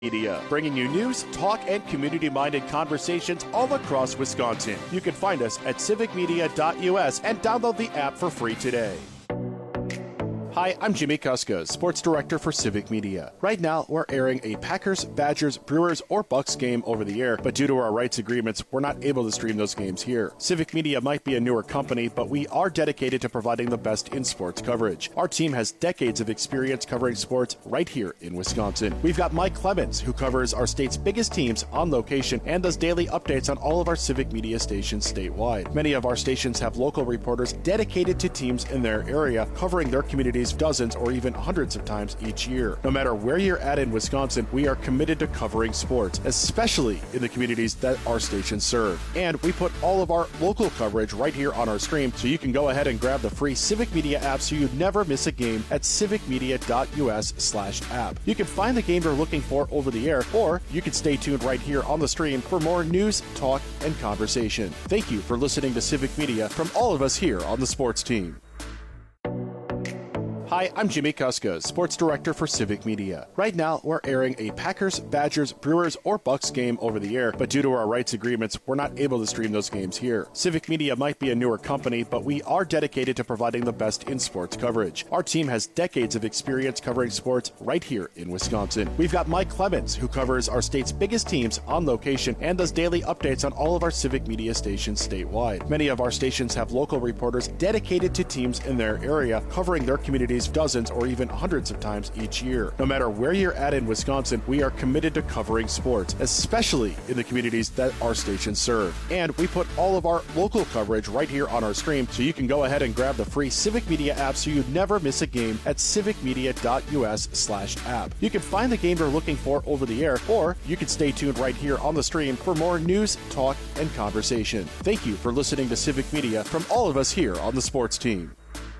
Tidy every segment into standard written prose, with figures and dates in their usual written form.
Media, bringing you news, talk, and community-minded conversations all across Wisconsin. You can find us at civicmedia.us and download the app for free today. Hi, I'm Jimmy Kuska, Sports Director for Civic Media. Right now, we're airing a Packers, Badgers, Brewers, or Bucks game over the air, but due to our rights agreements, we're not able to stream those games here. Civic Media might be a newer company, but we are dedicated to providing the best in sports coverage. Our team has decades of experience covering sports right here in Wisconsin. We've got Mike Clemens, who covers our state's biggest teams on location and does daily updates on all of our Civic Media stations statewide. Many of our stations have local reporters dedicated to teams in their area, covering their communities dozens or even hundreds of times each year. No matter where you're at in Wisconsin, we are committed to covering sports, especially in the communities that our stations serve. And we put all of our local coverage right here on our stream, so you can go ahead and grab the free Civic Media app so you never miss a game at civicmedia.us/app. You can find the game you're looking for over the air, or you can stay tuned right here on the stream for more news, talk, and conversation. Thank you for listening to Civic Media from all of us here on the sports team. Hi, I'm Jimmy Kuska, Sports Director for Civic Media. Right now, we're airing a Packers, Badgers, Brewers, or Bucks game over the air, but due to our rights agreements, we're not able to stream those games here. Civic Media might be a newer company, but we are dedicated to providing the best in sports coverage. Our team has decades of experience covering sports right here in Wisconsin. We've got Mike Clemens, who covers our state's biggest teams on location and does daily updates on all of our Civic Media stations statewide. Many of our stations have local reporters dedicated to teams in their area, covering their communities dozens or even hundreds of times each year. No matter where you're at in Wisconsin, we are committed to covering sports, especially in the communities that our stations serve. And we put all of our local coverage right here on our stream, so you can go ahead and grab the free Civic Media app so you never miss a game at civicmedia.us/app. You can find the game you're looking for over the air, or you can stay tuned right here on the stream for more news, talk, and conversation. Thank you for listening to Civic Media from all of us here on the sports team.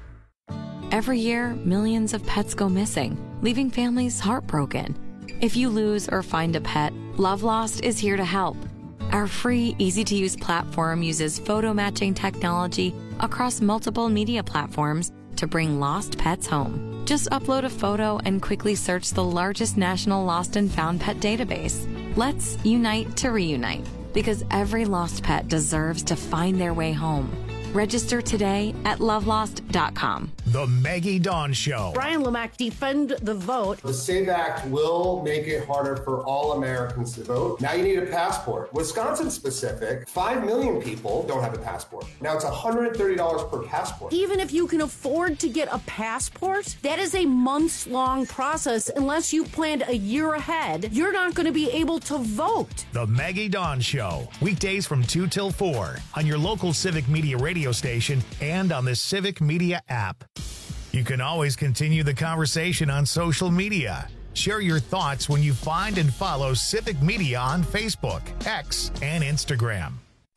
Every year, millions of pets go missing, leaving families heartbroken. If you lose or find a pet, Love Lost is here to help. Our free, easy-to-use platform uses photo matching technology across multiple media platforms to bring lost pets home. Just upload a photo and quickly search the largest national lost and found pet database. Let's unite to reunite, because every lost pet deserves to find their way home. Register today at lovelost.com. The Maggie Dawn Show. Brian Lemack, defend the vote. The SAVE Act will make it harder for all Americans to vote. Now you need a passport. Wisconsin specific, 5 million people don't have a passport. Now it's $130 per passport. Even if you can afford to get a passport, that is a months-long process. Unless you planned a year ahead, you're not going to be able to vote. The Maggie Dawn Show. Weekdays from 2 till 4 on your local Civic Media radio station and on the Civic Media app. You can always continue the conversation on social media. Share your thoughts when you find and follow Civic Media on Facebook, X, and Instagram.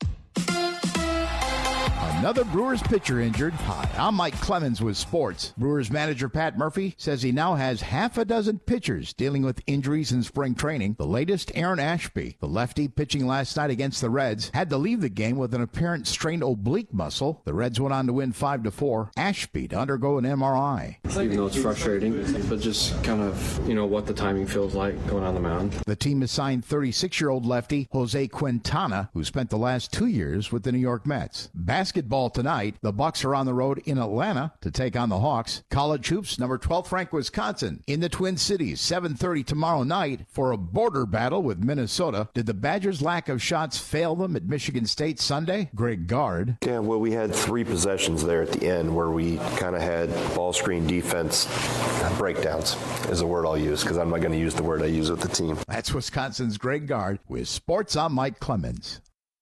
Another Brewers pitcher injured. Hi, I'm Mike Clemens with sports. Brewers manager Pat Murphy says he now has half a dozen pitchers dealing with injuries in spring training. The latest, Aaron Ashby, the lefty pitching last night against the Reds, had to leave the game with an apparent strained oblique muscle. The Reds went on to win 5-4. Ashby to undergo an MRI. Even though it's frustrating, but just kind of, what the timing feels like going on the mound. The team has signed 36-year-old lefty Jose Quintana, who spent the last 2 years with the New York Mets. Basketball tonight, the Bucks are on the road in Atlanta to take on the Hawks. College hoops, number 12 ranked Wisconsin in the Twin Cities, 7:30 tomorrow night for a border battle with Minnesota. Did the Badgers' lack of shots fail them at Michigan State Sunday? Greg Gard. Yeah, well, we had 3 possessions there at the end where we kind of had ball screen defense breakdowns is a word I'll use, because I'm not going to use the word I use with the team. That's Wisconsin's Greg Gard with sports. I'm Mike Clemens.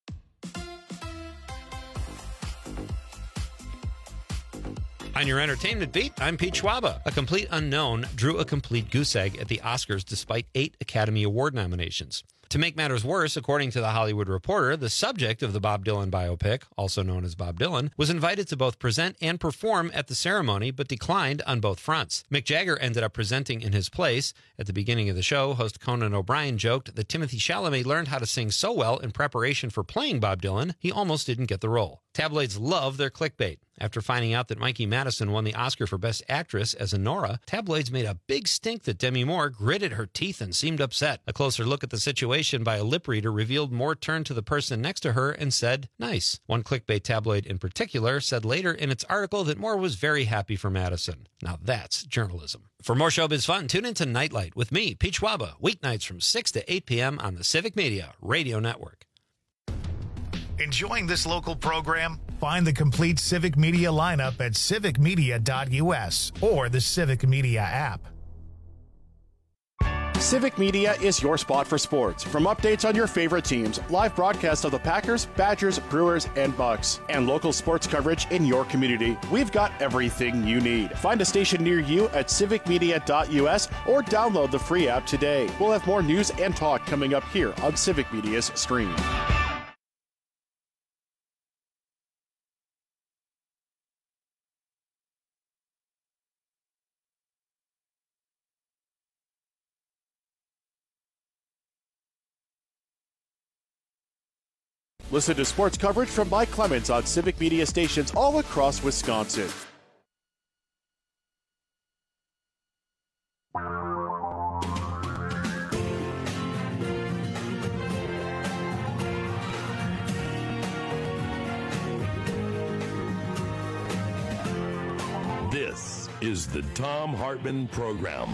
On your entertainment beat, I'm Pete Schwaba. A Complete Unknown drew a complete goose egg at the Oscars despite 8 Academy Award nominations. To make matters worse, according to The Hollywood Reporter, the subject of the Bob Dylan biopic, also known as Bob Dylan, was invited to both present and perform at the ceremony, but declined on both fronts. Mick Jagger ended up presenting in his place. At the beginning of the show, host Conan O'Brien joked that Timothée Chalamet learned how to sing so well in preparation for playing Bob Dylan, he almost didn't get the role. Tabloids love their clickbait. After finding out that Mikey Madison won the Oscar for Best Actress as Nora, tabloids made a big stink that Demi Moore gritted her teeth and seemed upset. A closer look at the situation by a lip reader revealed Moore turned to the person next to her and said, "Nice." One clickbait tabloid in particular said later in its article that Moore was very happy for Madison. Now that's journalism. For more showbiz fun, tune into Nightlight with me, Pete Schwaba, weeknights from 6 to 8 p.m. on the Civic Media Radio Network. Enjoying this local program? Find the complete Civic Media lineup at civicmedia.us or the Civic Media app. Civic Media is your spot for sports. From updates on your favorite teams, live broadcasts of the Packers, Badgers, Brewers, and Bucks, and local sports coverage in your community, we've got everything you need. Find a station near you at civicmedia.us or download the free app today. We'll have more news and talk coming up here on Civic Media's stream. Listen to sports coverage from Mike Clemens on Civic Media stations all across Wisconsin. This is the Thom Hartmann Program.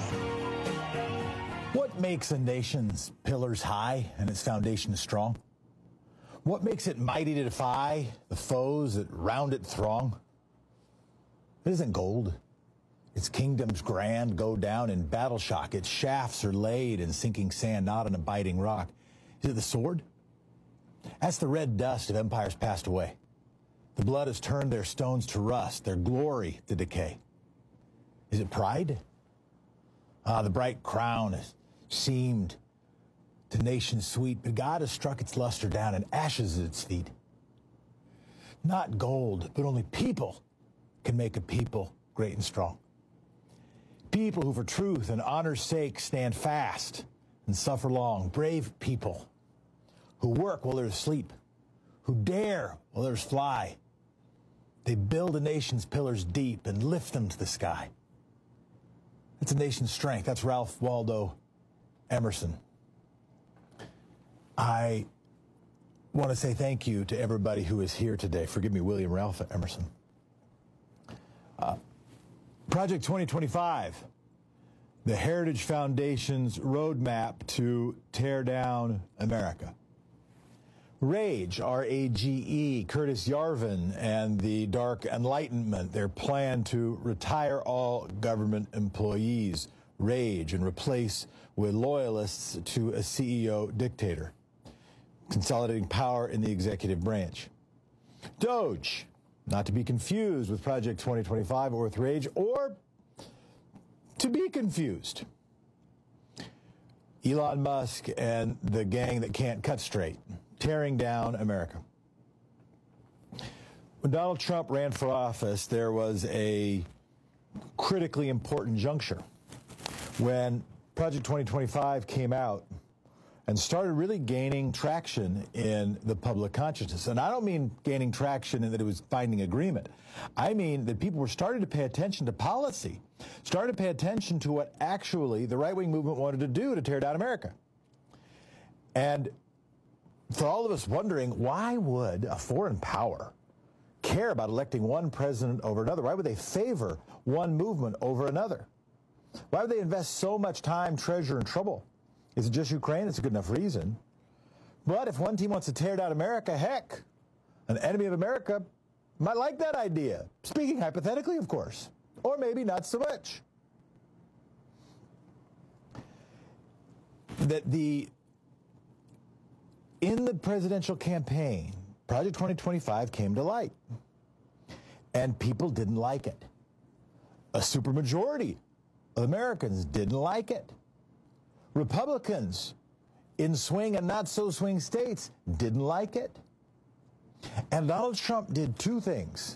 What makes a nation's pillars high and its foundation strong? What makes it mighty to defy the foes that round it throng? It isn't gold. Its kingdoms grand go down in battle shock. Its shafts are laid in sinking sand, not on a biting rock. Is it the sword? That's the red dust of empires passed away. The blood has turned their stones to rust, their glory to decay. Is it pride? The bright crown has seemed to nations sweet, but God has struck its luster down and ashes at its feet. Not gold, but only people can make a people great and strong. People who for truth and honor's sake stand fast and suffer long. Brave people who work while others sleep, who dare while others fly. They build a nation's pillars deep and lift them to the sky. That's a nation's strength. That's Ralph Waldo Emerson. I want to say thank you to everybody who is here today. Forgive me, William Ralph Emerson. Project 2025, the Heritage Foundation's roadmap to tear down America. RAGE, R-A-G-E, Curtis Yarvin and the Dark Enlightenment, their plan to retire all government employees, RAGE, and replace with loyalists to a CEO dictator, consolidating power in the executive branch. DOGE, not to be confused with Project 2025 or with RAGE, or to be confused. Elon Musk and the gang that can't cut straight, tearing down America. When Donald Trump ran for office, there was a critically important juncture. When Project 2025 came out and started really gaining traction in the public consciousness. And I don't mean gaining traction in that it was finding agreement. I mean that people were starting to pay attention to policy, started to pay attention to what actually the right-wing movement wanted to do to tear down America. And for all of us wondering, why would a foreign power care about electing one president over another? Why would they favor one movement over another? Why would they invest so much time, treasure, and trouble? Is it just Ukraine? It's a good enough reason. But if one team wants to tear down America, heck, an enemy of America might like that idea. Speaking hypothetically, of course. Or maybe not so much. That in the presidential campaign, Project 2025 came to light. And people didn't like it. A supermajority of Americans didn't like it. Republicans in swing and not so swing states didn't like it. And Donald Trump did two things.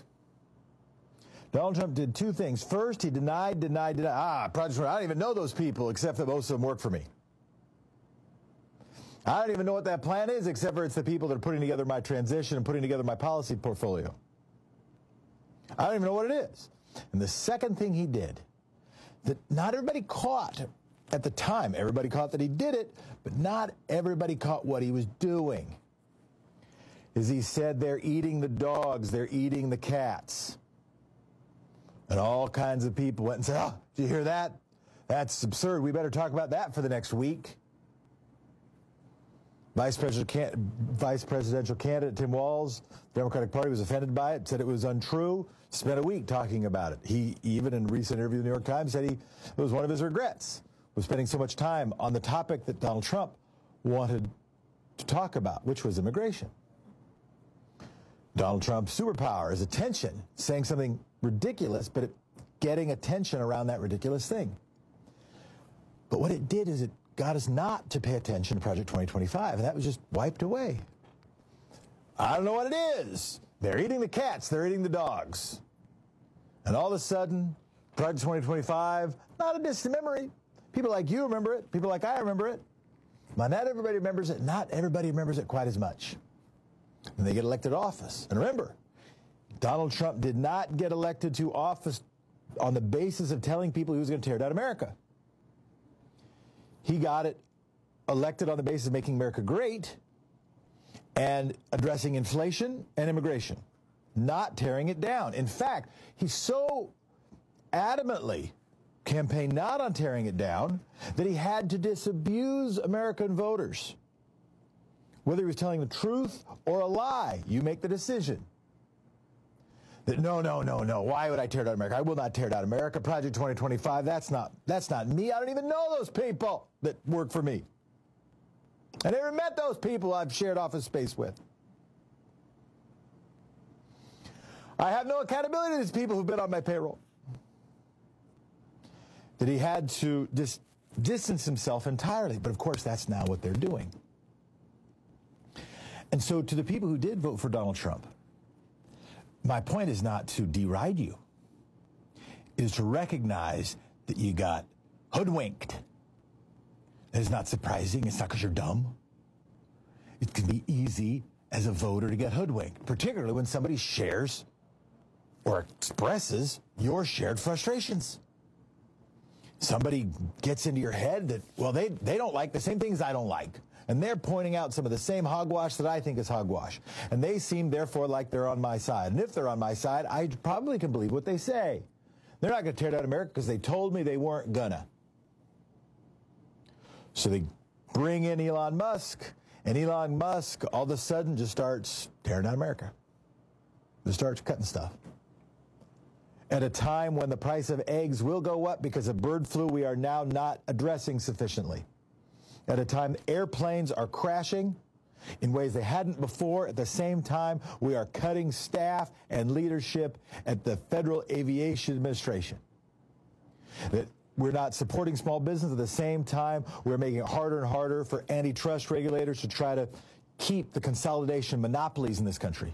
First, he denied. Project, I don't even know those people except that most of them work for me. I don't even know what that plan is except for it's the people that are putting together my transition and putting together my policy portfolio. I don't even know what it is. And the second thing he did that not everybody caught at the time, everybody caught that he did it, but not everybody caught what he was doing, is he said they're eating the dogs, they're eating the cats. And all kinds of people went and said, oh, did you hear that? That's absurd. We better talk about that for the next week. Vice presidential candidate Tim Walz, Democratic Party, was offended by it, said it was untrue, spent a week talking about it. He even, in a recent interview with the New York Times, said it was one of his regrets, was spending so much time on the topic that Donald Trump wanted to talk about, which was immigration. Donald Trump's superpower is attention, saying something ridiculous, but getting attention around that ridiculous thing. But what it did is it got us not to pay attention to Project 2025, and that was just wiped away. I don't know what it is. They're eating the cats, they're eating the dogs. And all of a sudden, Project 2025, not a distant memory. People like you remember it, people like I remember it. But not everybody remembers it, not everybody remembers it quite as much. And they get elected to office. And remember, Donald Trump did not get elected to office on the basis of telling people he was going to tear down America. He got it elected on the basis of making America great and addressing inflation and immigration, not tearing it down. In fact, he so adamantly campaigned not on tearing it down that he had to disabuse American voters. Whether he was telling the truth or a lie, you make the decision. That no. Why would I tear down America? I will not tear down America. Project 2025, that's not me. I don't even know those people that work for me. I never met those people I've shared office space with. I have no accountability to these people who've been on my payroll. That he had to distance himself entirely. But of course, that's now what they're doing. And so to the people who did vote for Donald Trump, my point is not to deride you. It is to recognize that you got hoodwinked. That is not surprising. It's not because you're dumb. It can be easy as a voter to get hoodwinked, particularly when somebody shares or expresses your shared frustrations. Somebody gets into your head that, well, they don't like the same things I don't like. And they're pointing out some of the same hogwash that I think is hogwash. And they seem, therefore, like they're on my side. And if they're on my side, I probably can believe what they say. They're not going to tear down America because they told me they weren't gonna. So they bring in Elon Musk, and Elon Musk all of a sudden just starts tearing down America. Just starts cutting stuff. At a time when the price of eggs will go up because of bird flu we are now not addressing sufficiently. At a time airplanes are crashing in ways they hadn't before. At the same time, we are cutting staff and leadership at the Federal Aviation Administration. That we're not supporting small business. At the same time, we're making it harder and harder for antitrust regulators to try to keep the consolidation monopolies in this country.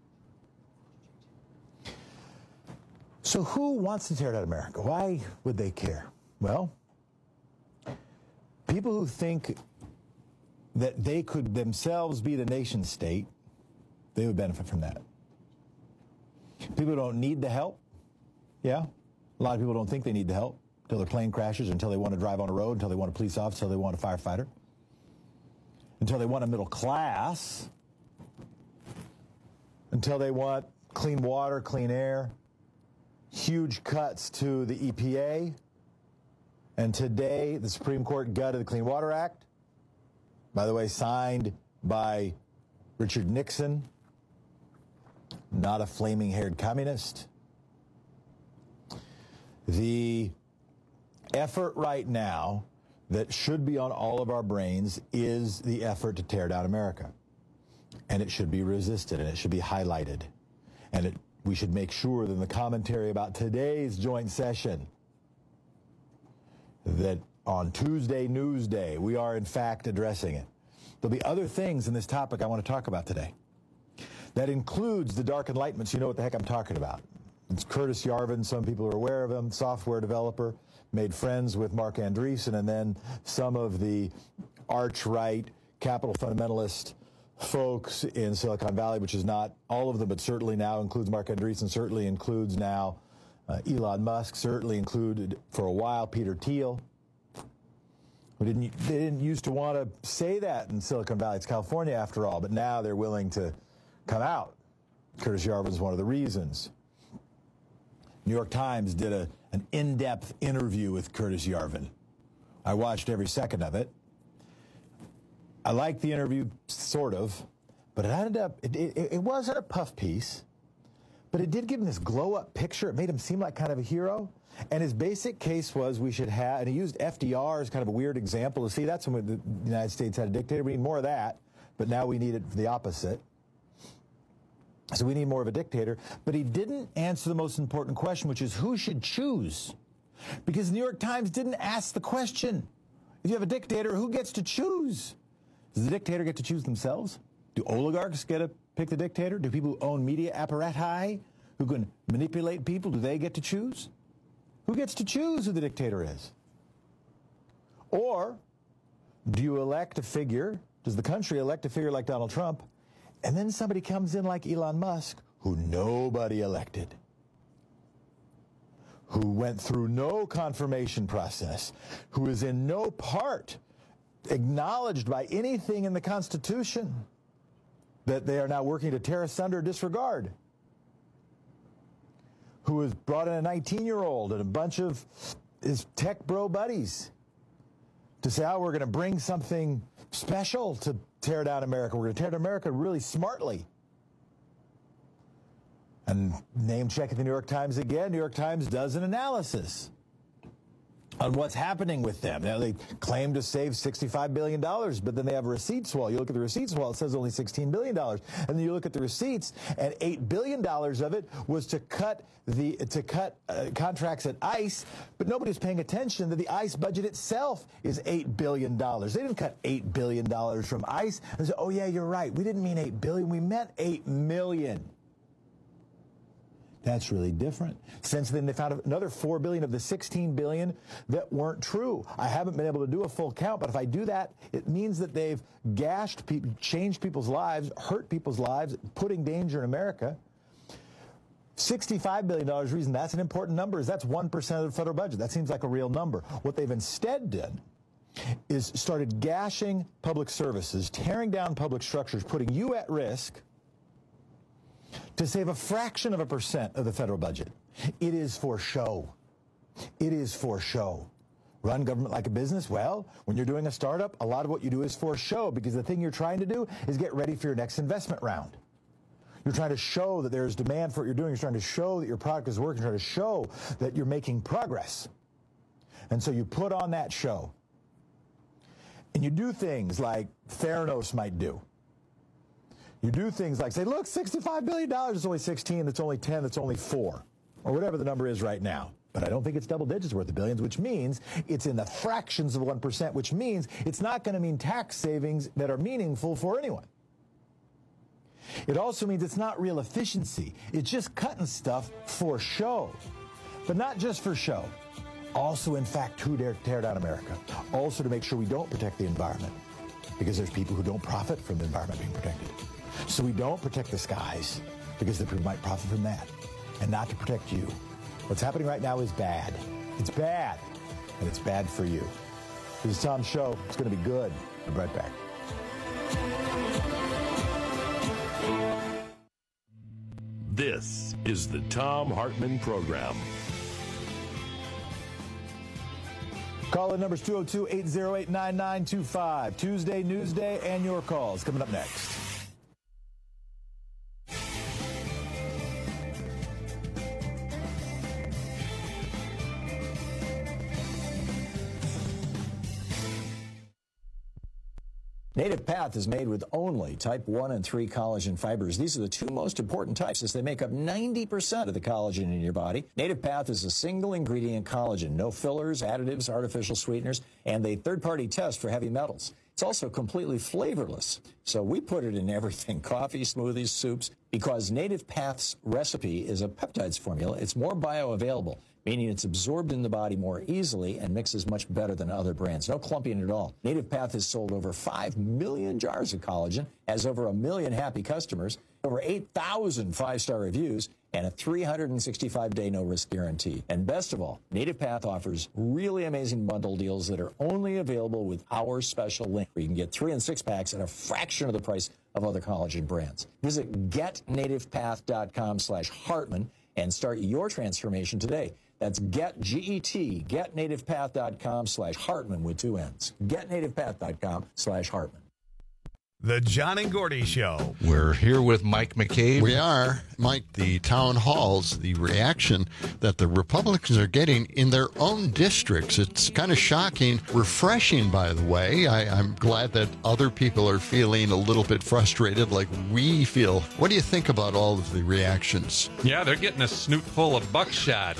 So who wants to tear down America? Why would they care? Well, people who think that they could themselves be the nation state, they would benefit from that. People who don't need the help, yeah. A lot of people don't think they need the help until their plane crashes, until they want to drive on a road, until they want a police officer, until they want a firefighter, until they want a middle class, until they want clean water, clean air, huge cuts to the EPA. And today, the Supreme Court gutted the Clean Water Act, by the way, signed by Richard Nixon, not a flaming-haired communist. The effort right now that should be on all of our brains is the effort to tear down America. And it should be resisted, and it should be highlighted. And we should make sure that in the commentary about today's joint session that on Tuesday News Day. We are, in fact, addressing it. There'll be other things in this topic I want to talk about today. That includes the dark enlightenments. You know what the heck I'm talking about. It's Curtis Yarvin. Some people are aware of him, software developer, made friends with Mark Andreessen, and then some of the arch-right, capital fundamentalist folks in Silicon Valley, which is not all of them, but certainly now includes Mark Andreessen, certainly includes now Elon Musk, certainly included for a while Peter Thiel. They didn't used to want to say that in Silicon Valley. It's California after all, but now they're willing to come out. Curtis Yarvin is one of the reasons. New York Times did an in-depth interview with Curtis Yarvin. I watched every second of it. I liked the interview, sort of, but it ended up, it wasn't a puff piece, but it did give him this glow-up picture. It made him seem like kind of a hero. And his basic case was we should have, and he used FDR as kind of a weird example to see that's when the United States had a dictator. We need more of that, but now we need it for the opposite. So we need more of a dictator. But he didn't answer the most important question, which is who should choose? Because the New York Times didn't ask the question. If you have a dictator, who gets to choose? Does the dictator get to choose themselves? Do oligarchs get to pick the dictator? Do people who own media apparati, who can manipulate people, do they get to choose? Who gets to choose who the dictator is? Or do you elect a figure, does the country elect a figure like Donald Trump, and then somebody comes in like Elon Musk, who nobody elected, who went through no confirmation process, who is in no part acknowledged by anything in the Constitution that they are now working to tear asunder, disregard, who has brought in a 19-year-old and a bunch of his tech bro buddies to say, oh, we're going to bring something special to tear down America. We're going to tear down America really smartly. And name check at the New York Times again. New York Times does an analysis on what's happening with them. Now, they claim to save $65 billion, but then they have a receipts wall. You look at the receipts wall, it says only $16 billion. And then you look at the receipts, and $8 billion of it was to cut contracts at ICE, but nobody's paying attention that the ICE budget itself is $8 billion. They didn't cut $8 billion from ICE and say, oh, yeah, you're right. We didn't mean $8 billion. We meant $8 million. That's really different. Since then, they found another $4 billion of the $16 billion that weren't true. I haven't been able to do a full count, but if I do that, it means that they've gashed people, changed people's lives, hurt people's lives, putting danger in America. $65 billion, reason that's an important number is that's 1% of the federal budget. That seems like a real number. What they've instead done is started gashing public services, tearing down public structures, putting you at risk, to save a fraction of a percent of the federal budget. It is for show. It is for show. Run government like a business? Well, when you're doing a startup, a lot of what you do is for show because the thing you're trying to do is get ready for your next investment round. You're trying to show that there's demand for what you're doing. You're trying to show that your product is working. You're trying to show that you're making progress. And so you put on that show. And you do things like Theranos might do. You do things like say, look, $65 billion, it's only 16, it's only 10, it's only 4, or whatever the number is right now. But I don't think it's double digits worth of billions, which means it's in the fractions of 1%, which means it's not going to mean tax savings that are meaningful for anyone. It also means it's not real efficiency. It's just cutting stuff for show. But not just for show. Also, in fact, to tear down America. Also to make sure we don't protect the environment. Because there's people who don't profit from the environment being protected. So we don't protect the skies because the people might profit from that. And not to protect you. What's happening right now is bad. It's bad. And it's bad for you. This is Tom's show. It's going to be good. I'll be right back. This is the Thom Hartmann Program. Call in numbers 202-808-9925. Tuesday, Newsday, and your calls coming up next. Native Path is made with only type 1 and 3 collagen fibers. These are the two most important types as they make up 90% of the collagen in your body. Native Path is a single ingredient collagen, no fillers, additives, artificial sweeteners, and a third-party test for heavy metals. It's also completely flavorless, so we put it in everything, coffee, smoothies, soups, because Native Path's recipe is a peptides formula. It's more bioavailable, meaning it's absorbed in the body more easily and mixes much better than other brands. No clumping at all. Native Path has sold over 5 million jars of collagen, has over 1 million happy customers, over 8,000 five-star reviews, and a 365-day no-risk guarantee. And best of all, Native Path offers really amazing bundle deals that are only available with our special link, where you can get 3 and 6 packs at a fraction of the price of other collagen brands. Visit getnativepath.com/Hartman and start your transformation today. That's getnativepath.com/Hartman with 2 N's. Getnativepath.com/Hartman. The John and Gordy Show. We're here with Mike McCabe. We are. Mike, the town halls, the reaction that the Republicans are getting in their own districts, it's kind of shocking, refreshing, by the way. I'm glad that other people are feeling a little bit frustrated like we feel. What do you think about all of the reactions? Yeah, they're getting a snoot full of buckshot.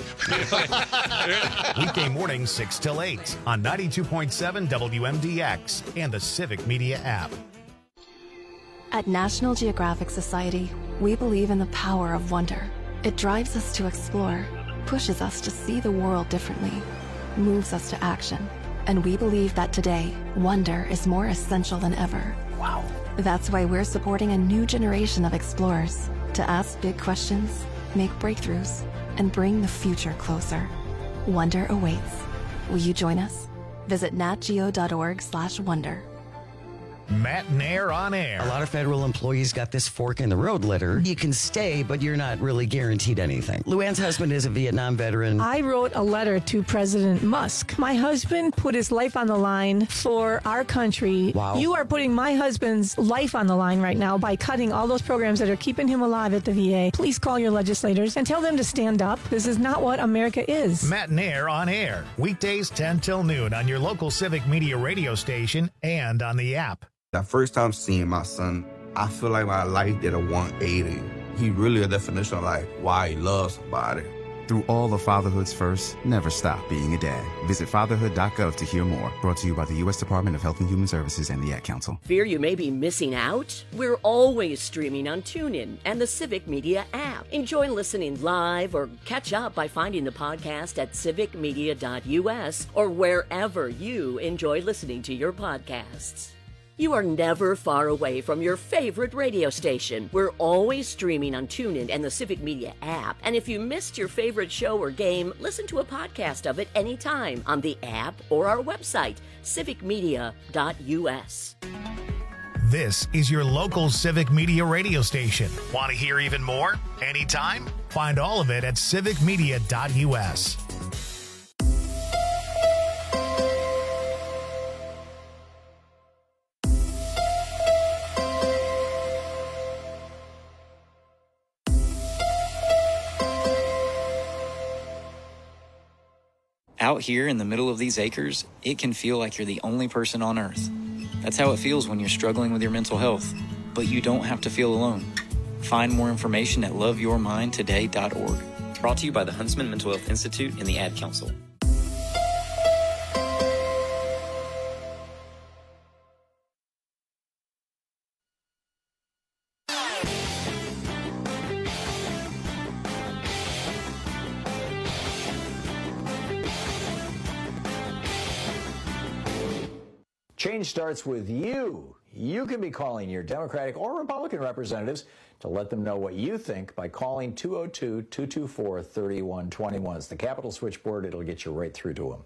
Weekday mornings 6 till 8 on 92.7 WMDX and the Civic Media app. At National Geographic Society, we believe in the power of wonder. It drives us to explore, pushes us to see the world differently, moves us to action. And we believe that today, wonder is more essential than ever. Wow. That's why we're supporting a new generation of explorers to ask big questions, make breakthroughs, and bring the future closer. Wonder awaits. Will you join us? Visit natgeo.org/wonder. Matt Nair on air. A lot of federal employees got this fork in the road letter. You can stay, but you're not really guaranteed anything. Luann's husband is a Vietnam veteran. I wrote a letter to President Musk. My husband put his life on the line for our country. Wow. You are putting my husband's life on the line right now by cutting all those programs that are keeping him alive at the VA. Please call your legislators and tell them to stand up. This is not what America is. Matt Nair on air. Weekdays 10 till noon on your local Civic Media radio station and on the app. The first time seeing my son, I feel like my life did a 180. He really a definition of like why he loves somebody. Through all of fatherhood's first, never stop being a dad. Visit fatherhood.gov to hear more. Brought to you by the U.S. Department of Health and Human Services and the Ad Council. Fear you may be missing out? We're always streaming on TuneIn and the Civic Media app. Enjoy listening live or catch up by finding the podcast at civicmedia.us or wherever you enjoy listening to your podcasts. You are never far away from your favorite radio station. We're always streaming on TuneIn and the Civic Media app. And if you missed your favorite show or game, listen to a podcast of it anytime on the app or our website, civicmedia.us. This is your local Civic Media radio station. Want to hear even more? Anytime? Find all of it at civicmedia.us. Out here in the middle of these acres, it can feel like you're the only person on Earth. That's how it feels when you're struggling with your mental health. But you don't have to feel alone. Find more information at loveyourmindtoday.org. Brought to you by the Huntsman Mental Health Institute and the Ad Council. Change starts with you. You can be calling your Democratic or Republican representatives to let them know what you think by calling 202-224-3121. It's the Capitol switchboard. It'll get you right through to them.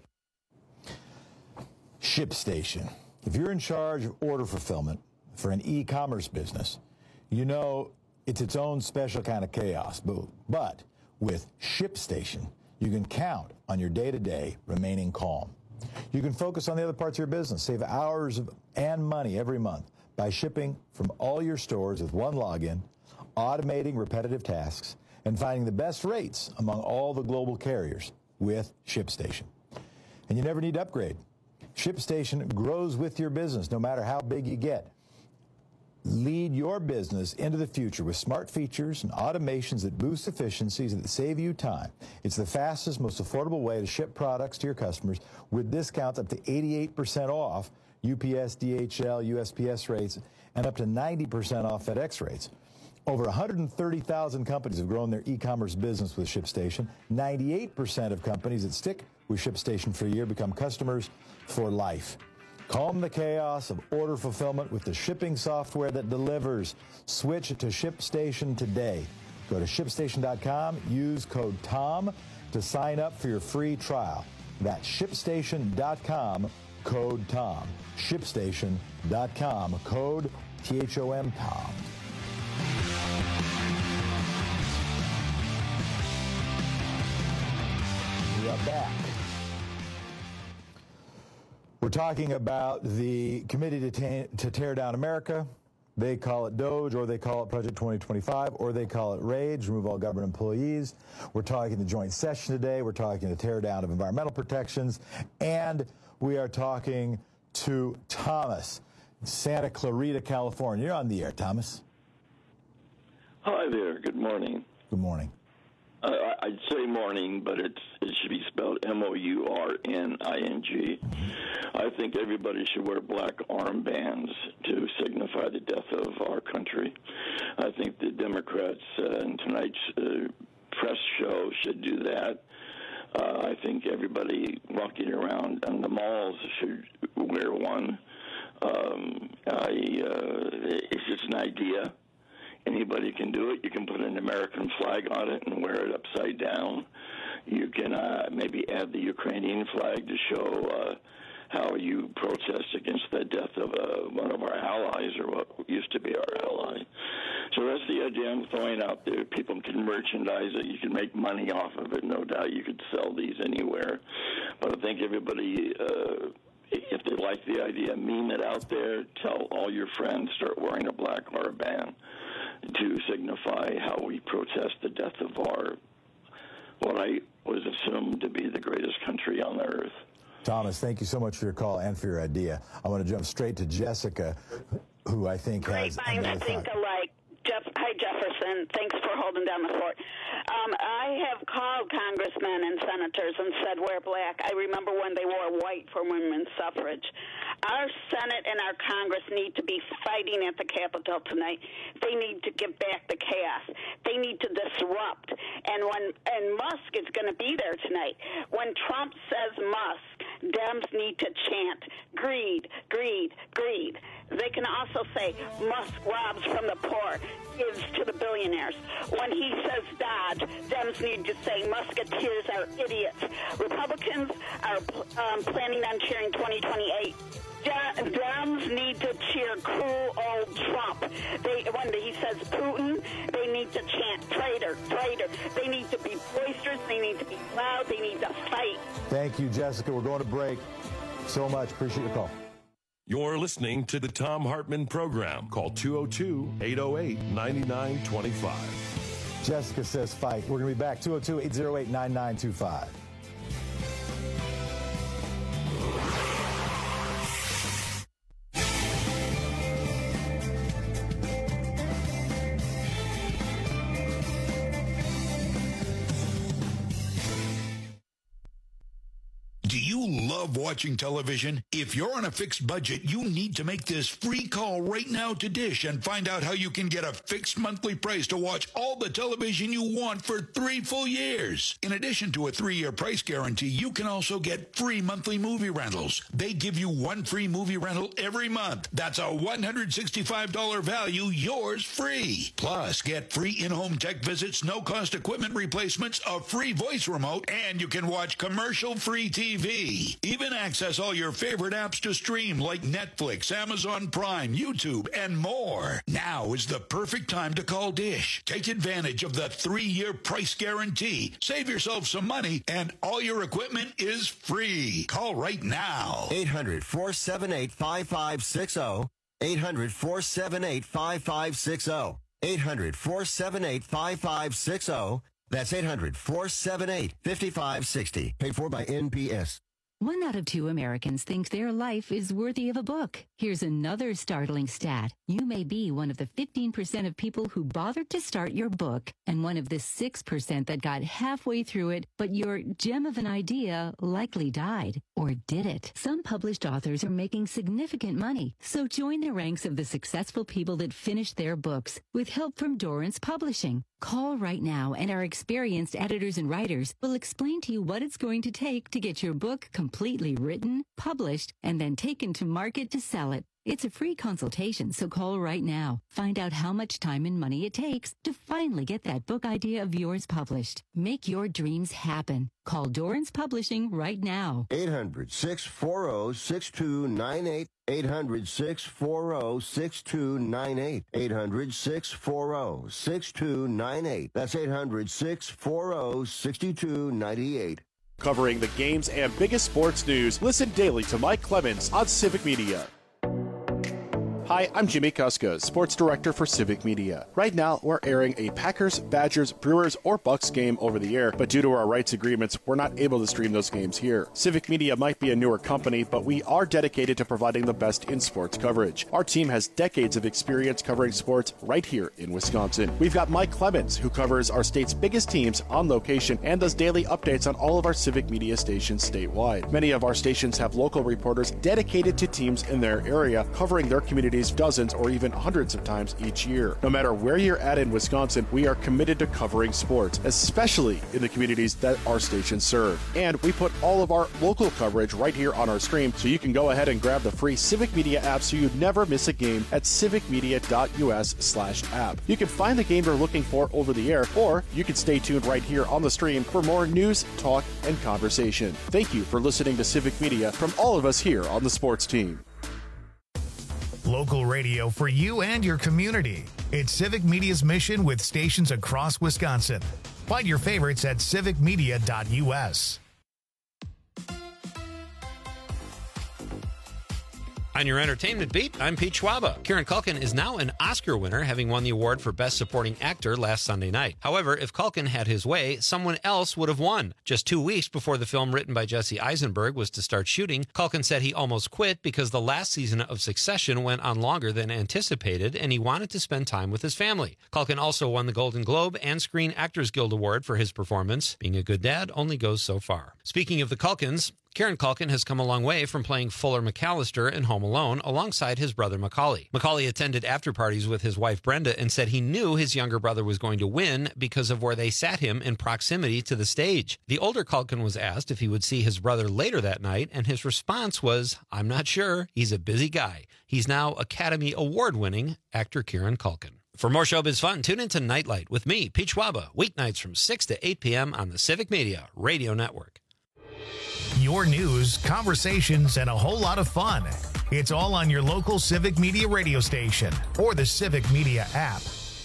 ShipStation. If you're in charge of order fulfillment for an e-commerce business, you know it's its own special kind of chaos. But with ShipStation, you can count on your day-to-day remaining calm. You can focus on the other parts of your business, save hours and money every month by shipping from all your stores with one login, automating repetitive tasks, and finding the best rates among all the global carriers with ShipStation. And you never need to upgrade. ShipStation grows with your business, no matter how big you get. Lead your business into the future with smart features and automations that boost efficiencies that save you time. It's the fastest, most affordable way to ship products to your customers with discounts up to 88% off UPS, DHL, USPS rates, and up to 90% off FedEx rates. Over 130,000 companies have grown their e-commerce business with ShipStation. 98% of companies that stick with ShipStation for a year become customers for life. Calm the chaos of order fulfillment with the shipping software that delivers. Switch to ShipStation today. Go to ShipStation.com, use code TOM to sign up for your free trial. That's ShipStation.com, code TOM. ShipStation.com, code THOM, TOM. We are back. We're talking about the Committee to Tear Down America. They call it DOGE, or they call it Project 2025, or they call it RAGE, remove all government employees. We're talking the joint session today. We're talking the tear down of environmental protections. And we are talking to Thomas, Santa Clarita, California. You're on the air, Thomas. Hi there. Good morning. Good morning. I'd say morning, but it should be spelled M-O-U-R-N-I-G. I think everybody should wear black armbands to signify the death of our country. I think the Democrats in tonight's press show should do that. I think everybody walking around in the malls should wear one. It's just an idea. Anybody can do it. You can put an American flag on it and wear it upside down. You can maybe add the Ukrainian flag to show how you protest against the death of one of our allies, or what used to be our ally. So that's the idea I'm throwing out there. People can merchandise it. You can make money off of it. No doubt you could sell these anywhere. But I think everybody, if they like the idea, meme it out there. Tell all your friends, start wearing a black armband to signify how we protest the death of what I was assumed to be the greatest country on the earth. Thomas, thank you so much for your call and for your idea. I want to jump straight to Jessica, who I think has another thought. Hi, Jefferson. Thanks for holding down the fort. I have called congressmen and senators and said wear black. I remember when they wore white for women's suffrage. Our Senate and our Congress need to be fighting at the Capitol tonight. They need to give back the chaos. They need to disrupt. And Musk is going to be there tonight. When Trump says Musk, Dems need to chant greed, greed, greed. They can also say Musk robs from the poor, gives to the billionaires. When he says Dodge, Dems need to say Musketeers are idiots. Republicans are planning on cheering 2028. Dems need to cheer cool old Trump. When he says Putin, they need to chant traitor, traitor. They need to be boisterous. They need to be loud. They need to fight. Thank you, Jessica. We're going to break. So much. Appreciate your call. You're listening to the Thom Hartmann Program. Call 202-808-9925. Jessica says fight. We're going to be back. 202-808-9925. Love watching television? If you're on a fixed budget, you need to make this free call right now to Dish and find out how you can get a fixed monthly price to watch all the television you want for 3 full years. In addition to a 3-year price guarantee, you can also get free monthly movie rentals. They give you 1 free movie rental every month. That's a $165 value, yours free. Plus, get free in-home tech visits, no-cost equipment replacements, a free voice remote, and you can watch commercial-free TV. Even access all your favorite apps to stream like Netflix, Amazon Prime, YouTube, and more. Now is the perfect time to call Dish. Take advantage of the 3-year price guarantee. Save yourself some money, and all your equipment is free. Call right now. 800-478-5560. 800-478-5560. 800-478-5560. That's 800-478-5560. Paid for by NPS. 1 out of 2 Americans think their life is worthy of a book. Here's another startling stat. You may be one of the 15% of people who bothered to start your book and one of the 6% that got halfway through it, but your gem of an idea likely died. Or did it? Some published authors are making significant money, so join the ranks of the successful people that finished their books with help from Dorrance Publishing. Call right now and our experienced editors and writers will explain to you what it's going to take to get your book completely written, published, and then taken to market to sell it. It's a free consultation, so call right now. Find out how much time and money it takes to finally get that book idea of yours published. Make your dreams happen. Call Dorrance Publishing right now. 800-640-6298. 800-640-6298. 800-640-6298. That's 800-640-6298. Covering the games and biggest sports news, listen daily to Mike Clemens on Civic Media. Hi, I'm Jimmy Kuska, Sports Director for Civic Media. Right now, we're airing a Packers, Badgers, Brewers, or Bucks game over the air, but due to our rights agreements, we're not able to stream those games here. Civic Media might be a newer company, but we are dedicated to providing the best in sports coverage. Our team has decades of experience covering sports right here in Wisconsin. We've got Mike Clemens, who covers our state's biggest teams on location and does daily updates on all of our Civic Media stations statewide. Many of our stations have local reporters dedicated to teams in their area, covering their communities dozens or even hundreds of times each year. No matter where you're at in Wisconsin, we are committed to covering sports, especially in the communities that our stations serve. And we put all of our local coverage right here on our stream, so you can go ahead and grab the free Civic Media app so you never miss a game at civicmedia.us/app. You can find the game you're looking for over the air, or you can stay tuned right here on the stream for more news, talk, and conversation. Thank you for listening to Civic Media from all of us here on the sports team. Local radio for you and your community. It's Civic Media's mission with stations across Wisconsin. Find your favorites at civicmedia.us. On your entertainment beat, I'm Pete Schwaba. Kieran Culkin is now an Oscar winner, having won the award for Best Supporting Actor last Sunday night. However, if Culkin had his way, someone else would have won. Just 2 weeks before the film written by Jesse Eisenberg was to start shooting, Culkin said he almost quit because the last season of Succession went on longer than anticipated, and he wanted to spend time with his family. Culkin also won the Golden Globe and Screen Actors Guild Award for his performance. Being a good dad only goes so far. Speaking of the Culkins, Kieran Culkin has come a long way from playing Fuller McAllister in Home Alone alongside his brother Macaulay. Macaulay attended after-parties with his wife Brenda and said he knew his younger brother was going to win because of where they sat him in proximity to the stage. The older Culkin was asked if he would see his brother later that night, and his response was, "I'm not sure. He's a busy guy." He's now Academy Award-winning actor Kieran Culkin. For more showbiz fun, tune into Nightlight with me, Pete Schwaba, weeknights from 6 to 8 p.m. on the Civic Media Radio Network. Your news, conversations, and a whole lot of fun. It's all on your local Civic Media radio station or the Civic Media app.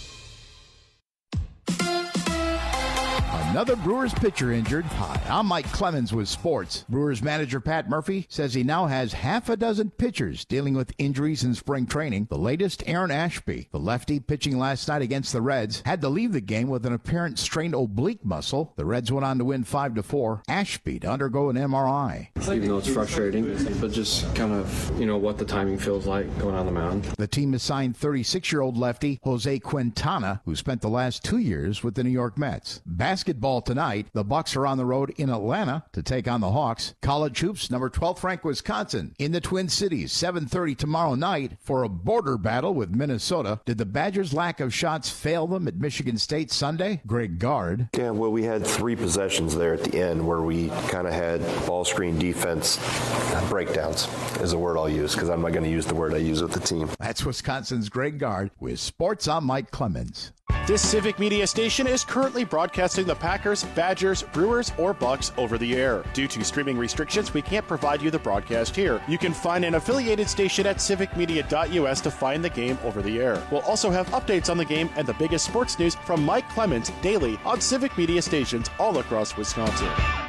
Another Brewers pitcher injured. Hi, I'm Mike Clemens with sports. Brewers manager Pat Murphy says he now has half a dozen pitchers dealing with injuries in spring training. The latest, Aaron Ashby, the lefty pitching last night against the Reds, had to leave the game with an apparent strained oblique muscle. The Reds went on to win 5-4. Ashby to undergo an MRI. Even though it's frustrating, but just kind of, what the timing feels like going on the mound. The team has signed 36-year-old lefty Jose Quintana, who spent the last 2 years with the New York Mets. Basketball tonight. The Bucks are on the road in Atlanta to take on the Hawks. College hoops, number 12 ranked Wisconsin in the Twin Cities, 7:30 tomorrow night for a border battle with Minnesota. Did the Badgers' lack of shots fail them at Michigan State Sunday? Greg Gard. Yeah, well, we had 3 possessions there at the end where we kind of had ball screen defense breakdowns is a word I'll use because I'm not going to use the word I use with the team. That's Wisconsin's Greg Gard with sports. I'm Mike Clemens. This Civic Media station is currently broadcasting the Packers, Badgers, Brewers, or Bucks over the air. Due to streaming restrictions, we can't provide you the broadcast here. You can find an affiliated station at civicmedia.us to find the game over the air. We'll also have updates on the game and the biggest sports news from Mike Clemens daily on Civic Media stations all across Wisconsin.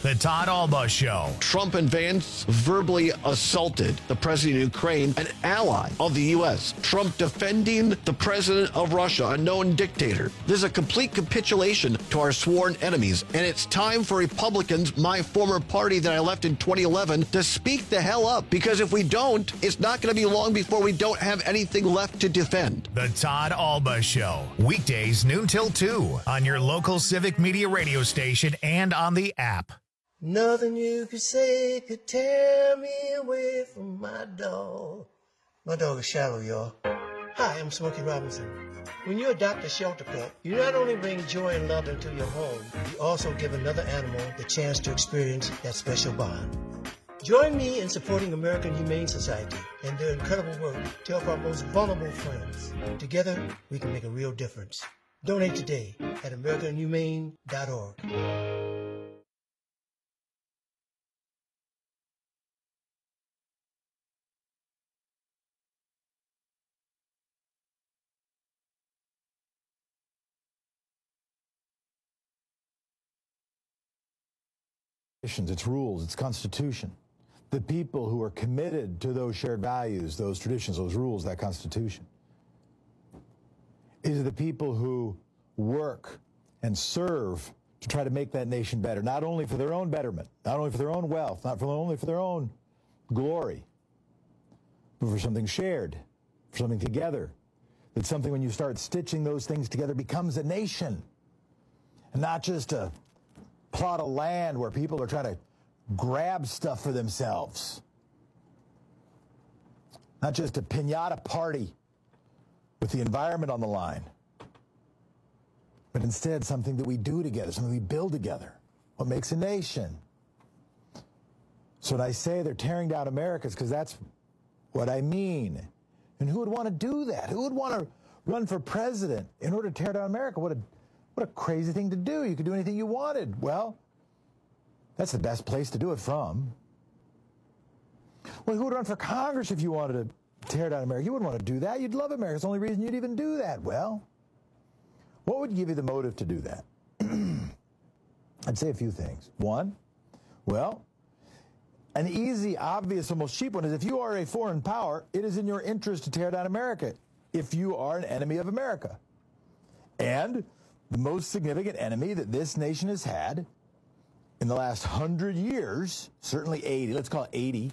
The Todd Alba Show. Trump and Vance verbally assaulted the president of Ukraine, an ally of the U.S. Trump defending the president of Russia, a known dictator. This is a complete capitulation to our sworn enemies. And it's time for Republicans, my former party that I left in 2011, to speak the hell up. Because if we don't, it's not going to be long before we don't have anything left to defend. The Todd Alba Show. Weekdays noon till 2 on your local Civic Media radio station and on the app. Nothing you could say could tear me away from my dog. My dog is Shallow, y'all. Hi, I'm Smokey Robinson. When you adopt a shelter pet, you not only bring joy and love into your home, you also give another animal the chance to experience that special bond. Join me in supporting American Humane Society and their incredible work to help our most vulnerable friends. Together, we can make a real difference. Donate today at AmericanHumane.org. Its rules, its constitution. The people who are committed to those shared values, those traditions, those rules, that constitution. Is the people who work and serve to try to make that nation better, not only for their own betterment, not only for their own wealth, not only for their own glory, but for something shared, for something together. It's something when you start stitching those things together becomes a nation, and not just a plot of land where people are trying to grab stuff for themselves. Not just a piñata party with the environment on the line, but instead something that we do together, something we build together, what makes a nation. So when I say they're tearing down America, it's because that's what I mean. And who would want to do that? Who would want to run for president in order to tear down America? What a crazy thing to do. You could do anything you wanted. Well, that's the best place to do it from. Well, who would run for Congress if you wanted to tear down America? You wouldn't want to do that. You'd love America. It's the only reason you'd even do that. Well, what would give you the motive to do that? I'd say a few things. One, well, an easy, obvious, almost cheap one is if you are a foreign power, it is in your interest to tear down America if you are an enemy of America. And the most significant enemy that this nation has had in the last 100 years, certainly 80, let's call it 80,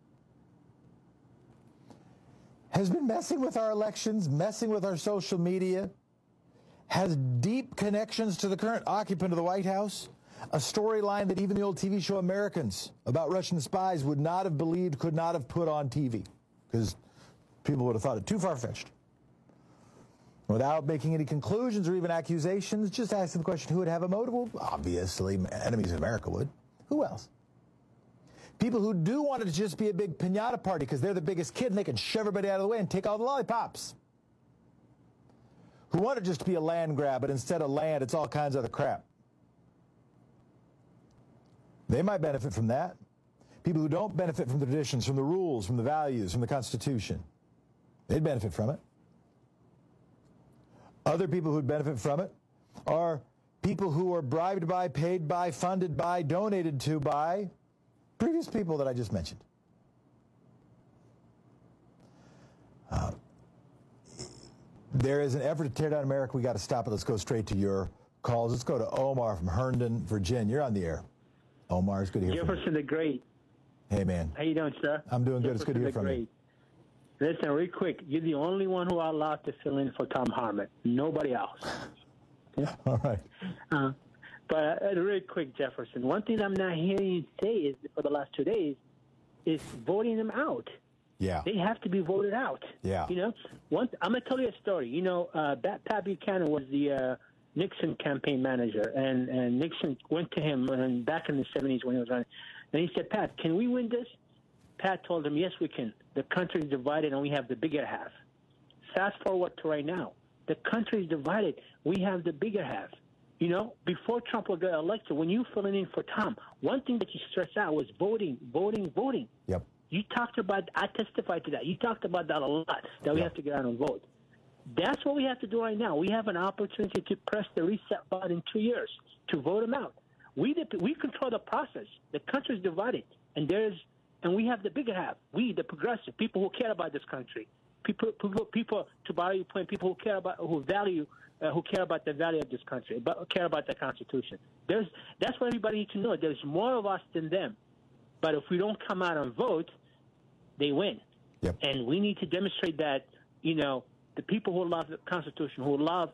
has been messing with our elections, messing with our social media, has deep connections to the current occupant of the White House, a storyline that even the old TV show Americans about Russian spies would not have believed, could not have put on TV, because people would have thought it too far-fetched. Without making any conclusions or even accusations, just asking the question, who would have a motive? Well, obviously, enemies of America would. Who else? People who do want it to just be a big piñata party because they're the biggest kid and they can shove everybody out of the way and take all the lollipops. Who want it just to be a land grab, but instead of land, it's all kinds of other crap. They might benefit from that. People who don't benefit from the traditions, from the rules, from the values, from the Constitution, they'd benefit from it. Other people who'd benefit from it are people who are bribed by, paid by, funded by, donated to by previous people that I just mentioned. There is an effort to tear down America. We got to stop it. Let's go straight to your calls. Let's go to Omar from Herndon, Virginia. You're on the air. Omar, it's good to hear from you. Jefferson the Great. Hey, man. How you doing, sir? I'm doing good. It's good to hear from you. Listen, real quick. You're the only one who are allowed to fill in for Tom Hartman. Nobody else. Okay? All right. But real quick, Jefferson, one thing I'm not hearing you say is for the last 2 days is voting them out. Yeah. They have to be voted out. Yeah. You know, I'm going to tell you a story. You know, Pat Buchanan was the Nixon campaign manager, and Nixon went to him back in the 70s when he was running, and he said, Pat, can we win this? Pat told him, yes, we can. The country is divided, and we have the bigger half. Fast forward to right now. The country is divided. We have the bigger half. You know, before Trump got elected, when you filling in for Tom, one thing that you stressed out was voting. Yep. You talked about, I testified to that. You talked about that a lot, that we have to get out and vote. That's what we have to do right now. We have an opportunity to press the reset button in 2 years to vote them out. We control the process. The country is divided, and we have the bigger half. We, the progressive people who care about this country, people to borrow your point, people who care about, who care about the value of this country, but care about the Constitution. That's what everybody needs to know. There's more of us than them. But if we don't come out and vote, they win. Yep. And we need to demonstrate that, the people who love the Constitution, who love,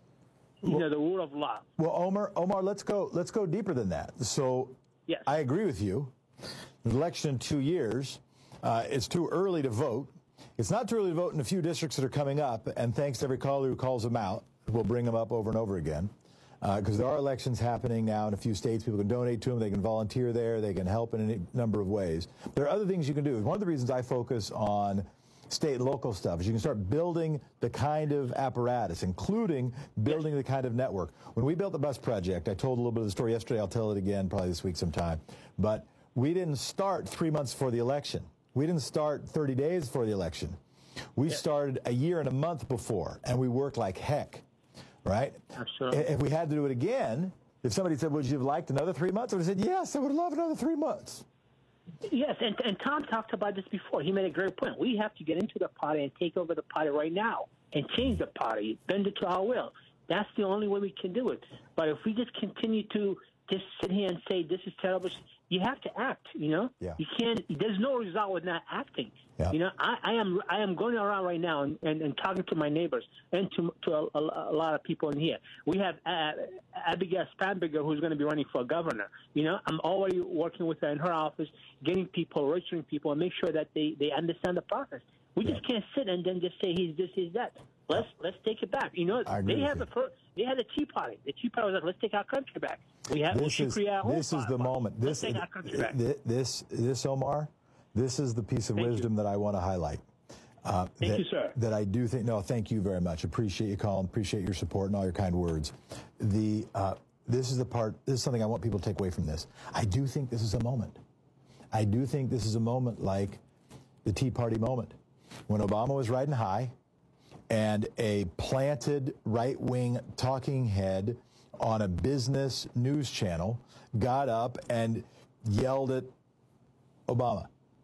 the rule of law. Well, Omar, let's go deeper than that. So yes. I agree with you. The election in 2 years, it's too early to vote. It's not too early to vote in a few districts that are coming up, and thanks to every caller who calls them out, we'll bring them up over and over again. Because there are elections happening now in a few states. People can donate to them. They can volunteer there. They can help in any number of ways. There are other things you can do. One of the reasons I focus on state and local stuff is you can start building the kind of apparatus, including building the kind of network. When we built the bus project, I told a little bit of the story yesterday. I'll tell it again probably this week sometime. But we didn't start 3 months before the election. We didn't start 30 days before the election. We started a year and a month before, and we worked like heck. Right? Absolutely. If we had to do it again, if somebody said, would you have liked another 3 months? I would have said, yes, I would love another 3 months. Yes, and Tom talked about this before. He made a great point. We have to get into the party and take over the party right now and change the party, bend it to our will. That's the only way we can do it. But if we just continue to just sit here and say this is terrible, you have to act, Yeah. You can't, there's no result with not acting. Yeah. I am going around right now and talking to my neighbors and to a lot of people in here. We have Abigail Spanberger, who's going to be running for governor. I'm already working with her in her office, getting people, registering people, and make sure that they understand the process. We just can't sit and then just say he's this, he's that. Let's take it back. They had the Tea Party. The Tea Party was like, let's take our country back. This is the moment. This, Omar, this is the piece of wisdom that I want to highlight. Thank you, sir. That I do think. No, thank you very much. Appreciate you calling. Appreciate your support and all your kind words. This is the part. This is something I want people to take away from this. I do think this is a moment. I do think this is a moment like the Tea Party moment, when Obama was riding high, and a planted right-wing talking head on a business news channel got up and yelled at Obama.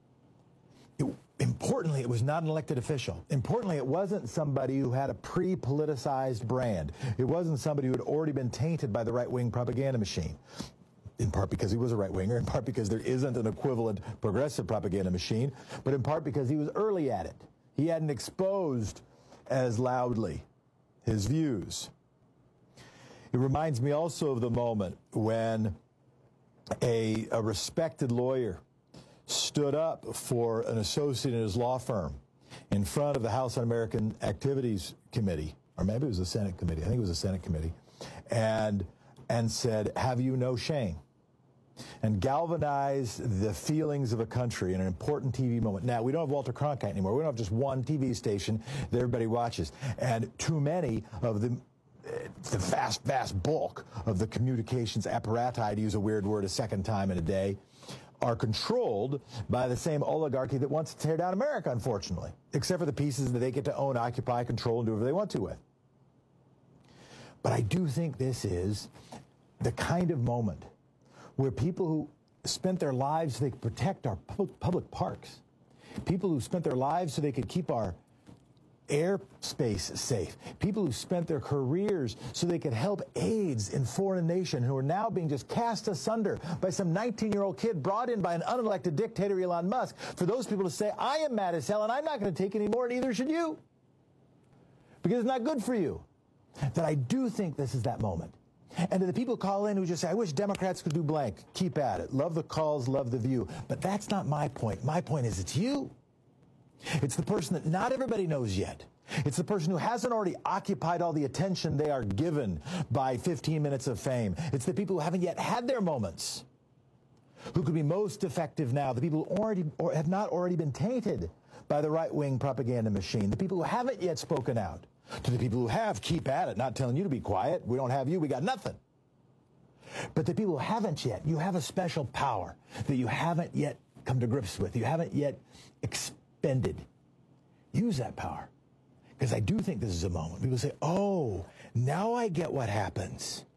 Importantly, it was not an elected official. Importantly, it wasn't somebody who had a pre-politicized brand. It wasn't somebody who had already been tainted by the right-wing propaganda machine, in part because he was a right-winger, in part because there isn't an equivalent progressive propaganda machine, but in part because he was early at it. He hadn't exposed as loudly his views. It reminds me also of the moment when a respected lawyer stood up for an associate in his law firm in front of the House Un-American Activities Committee, or maybe it was the Senate Committee. I think it was the Senate Committee, and said, "Have you no shame?" and galvanized the feelings of a country in an important TV moment. Now, we don't have Walter Cronkite anymore. We don't have just one TV station that everybody watches. And too many of the vast bulk of the communications apparati, to use a weird word a second time in a day, are controlled by the same oligarchy that wants to tear down America, unfortunately, except for the pieces that they get to own, occupy, control, and do whatever they want to with. But I do think this is the kind of moment where people who spent their lives so they could protect our public parks, people who spent their lives so they could keep our airspace safe, people who spent their careers so they could help AIDS in foreign nations who are now being just cast asunder by some 19-year-old kid brought in by an unelected dictator, Elon Musk, for those people to say, I am mad as hell and I'm not going to take any more, and neither should you, because it's not good for you. That I do think this is that moment. And to the people who call in who just say, I wish Democrats could do blank, keep at it. Love the calls, love the view. But that's not my point. My point is it's you. It's the person that not everybody knows yet. It's the person who hasn't already occupied all the attention they are given by 15 minutes of fame. It's the people who haven't yet had their moments, who could be most effective now, the people who already or have not already been tainted by the right-wing propaganda machine, the people who haven't yet spoken out. To the people who have, keep at it, not telling you to be quiet. We don't have you, we got nothing. But the people who haven't yet, you have a special power that you haven't yet come to grips with. You haven't yet expended. Use that power. Because I do think this is a moment. People say, oh, now I get what happens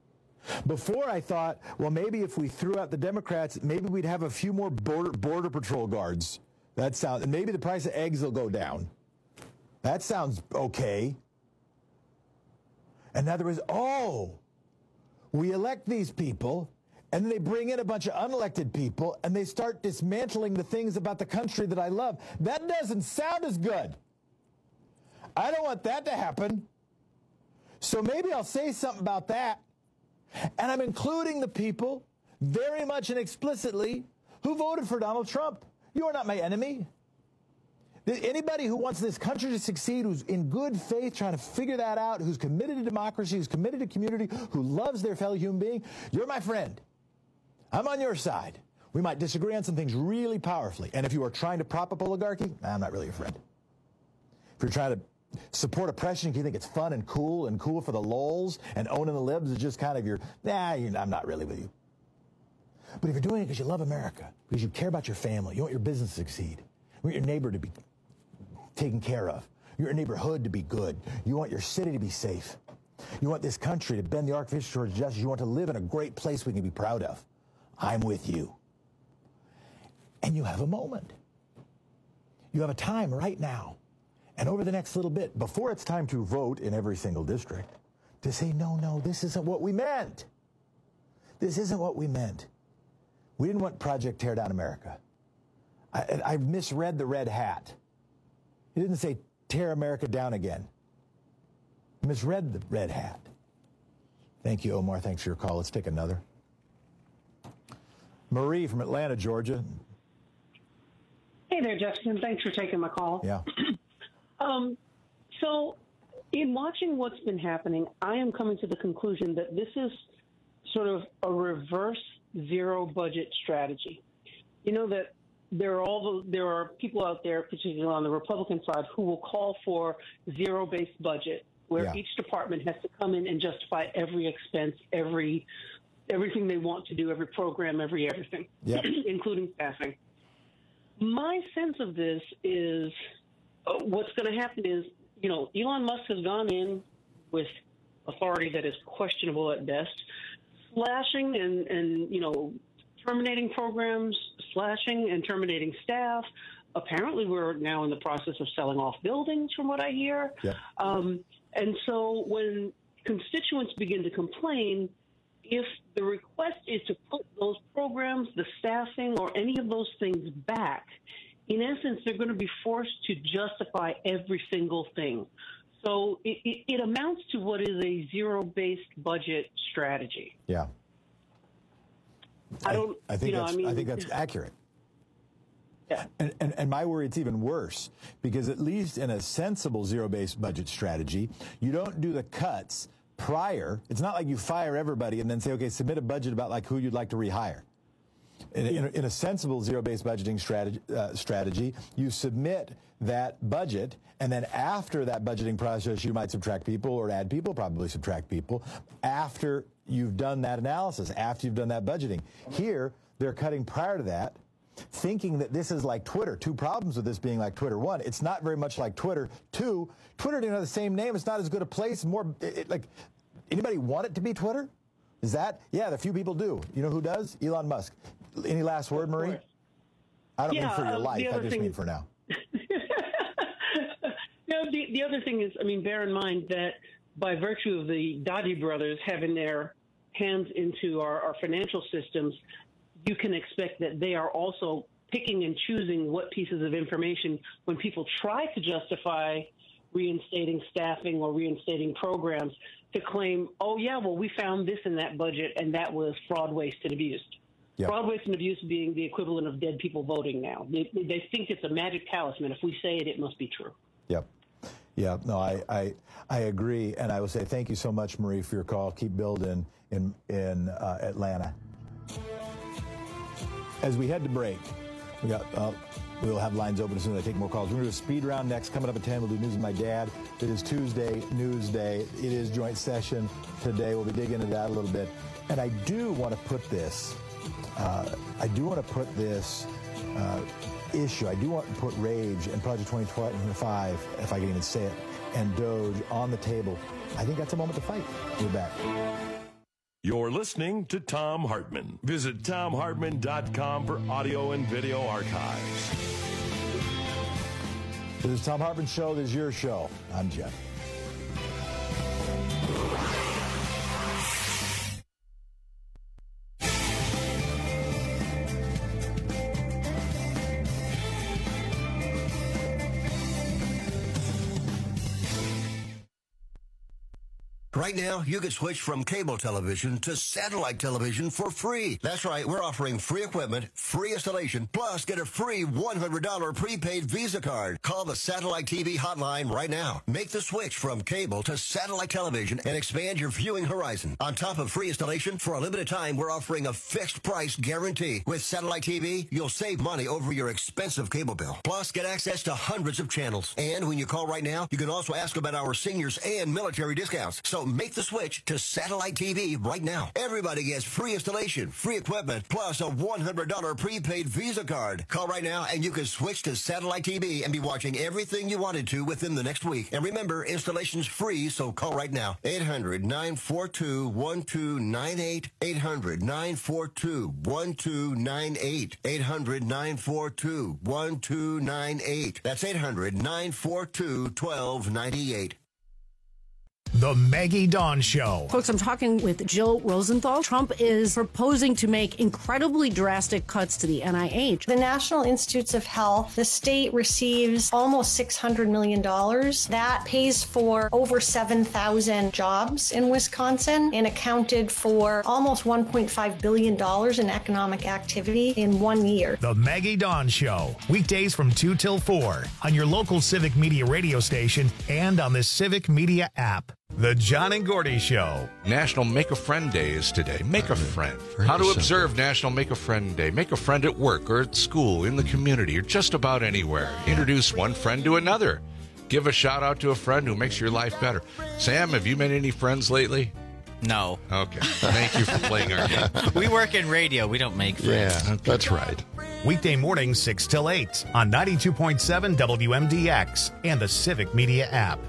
Before I thought, well, maybe if we threw out the Democrats, maybe we'd have a few more border patrol guards. And maybe the price of eggs will go down. That sounds okay. And now there is, we elect these people, and then they bring in a bunch of unelected people, and they start dismantling the things about the country that I love. That doesn't sound as good. I don't want that to happen. So maybe I'll say something about that. And I'm including the people, very much and explicitly, who voted for Donald Trump. You are not my enemy. Anybody who wants this country to succeed, who's in good faith trying to figure that out, who's committed to democracy, who's committed to community, who loves their fellow human being, you're my friend. I'm on your side. We might disagree on some things really powerfully. And if you are trying to prop up oligarchy, I'm not really your friend. If you're trying to support oppression, you think it's fun and cool for the lulz, and owning the libs is just kind of I'm not really with you. But if you're doing it because you love America, because you care about your family, you want your business to succeed, you want your neighbor to be taken care of, your neighborhood to be good, you want your city to be safe, you want this country to bend the arc of history towards justice, you want to live in a great place we can be proud of, I'm with you. And you have a moment. You have a time right now, and over the next little bit, before it's time to vote in every single district, to say, no, this isn't what we meant. This isn't what we meant. We didn't want Project Tear Down America. I misread the red hat. It didn't say tear America down again. I misread the red hat. Thank you, Omar. Thanks for your call. Let's take another. Marie from Atlanta, Georgia. Hey there, Jefferson. Thanks for taking my call. Yeah. So in watching what's been happening, I am coming to the conclusion that this is sort of a reverse zero budget strategy. You know that there are people out there, particularly on the Republican side, who will call for zero-based budget, where each department has to come in and justify every expense, everything they want to do, every program, everything, including staffing. My sense of this is what's going to happen is, Elon Musk has gone in with authority that is questionable at best, slashing and terminating programs, slashing and terminating staff. Apparently, we're now in the process of selling off buildings, from what I hear. Yeah. And so when constituents begin to complain, if the request is to put those programs, the staffing, or any of those things back, in essence, they're going to be forced to justify every single thing. So it amounts to what is a zero-based budget strategy. Yeah. I think that's accurate. Yeah. And my worry, it's even worse, because at least in a sensible zero-based budget strategy, you don't do the cuts prior. It's not like you fire everybody and then say, okay, submit a budget about like who you'd like to rehire. In a sensible zero-based budgeting strategy, you submit that budget, and then after that budgeting process, you might subtract people or add people, probably subtract people, after you've done that analysis, after you've done that budgeting. Here, they're cutting prior to that, thinking that this is like Twitter. Two problems with this being like Twitter. One, it's not very much like Twitter. Two, Twitter didn't have the same name. It's not as good a place. Anybody want it to be Twitter? Is that? Yeah, the few people do. You know who does? Elon Musk. Any last word, Marie? I don't mean for your life. I just mean for now. The other thing is, bear in mind that by virtue of the Doddy brothers having their hands into our financial systems, you can expect that they are also picking and choosing what pieces of information, when people try to justify reinstating staffing or reinstating programs, to claim, we found this in that budget, and that was fraud, waste, and abuse. Yep. Fraud, waste, and abuse being the equivalent of dead people voting now. They think it's a magic talisman. If we say it, it must be true. Yep. Yeah, no, I agree, and I will say thank you so much, Marie, for your call. Keep building in Atlanta. As we head to break, we'll have lines open as soon as I take more calls. We're going to do a speed round next. Coming up at 10, we'll do News with My Dad. It is Tuesday, News Day. It is joint session today. We'll be digging into that a little bit. And I do want to put this issue. I do want to put Rage and Project 2025, if I can even say it, and Doge on the table. I think that's a moment to fight. We're back. You're listening to Thom Hartmann. Visit ThomHartmann.com for audio and video archives. This is Thom Hartmann Show. This is your show. I'm Jeff. Right now, you can switch from cable television to satellite television for free. That's right, we're offering free equipment, free installation, plus get a free $100 prepaid Visa card. Call the Satellite TV hotline right now. Make the switch from cable to satellite television and expand your viewing horizon. On top of free installation, for a limited time, we're offering a fixed price guarantee. With Satellite TV, you'll save money over your expensive cable bill. Plus, get access to hundreds of channels. And when you call right now, you can also ask about our seniors and military discounts. So make the switch to Satellite TV right now. Everybody gets free installation, free equipment, plus a $100 prepaid Visa card. Call right now and you can switch to Satellite TV and be watching everything you wanted to within the next week. And remember, installation's free, so call right now. 800-942-1298. 800-942-1298. 800-942-1298. That's 800-942-1298. The Maggie Dawn Show. Folks, I'm talking with Jill Rosenthal. Trump is proposing to make incredibly drastic cuts to the NIH. The National Institutes of Health, the state receives almost $600 million. That pays for over 7,000 jobs in Wisconsin and accounted for almost $1.5 billion in economic activity in 1 year. The Maggie Dawn Show. Weekdays from 2 till 4 on your local Civic Media radio station and on the Civic Media app. The John and Gordy Show. National Make a Friend Day is today. Make a friend. How to observe National Make a Friend Day. Make a friend at work or at school, in the community, or just about anywhere. Introduce one friend to another. Give a shout out to a friend who makes your life better. Sam, have you made any friends lately? No. Okay. Thank you for playing our game. We work in radio. We don't make friends. Yeah, that's right. Weekday mornings 6 till 8 on 92.7 WMDX and the Civic Media app.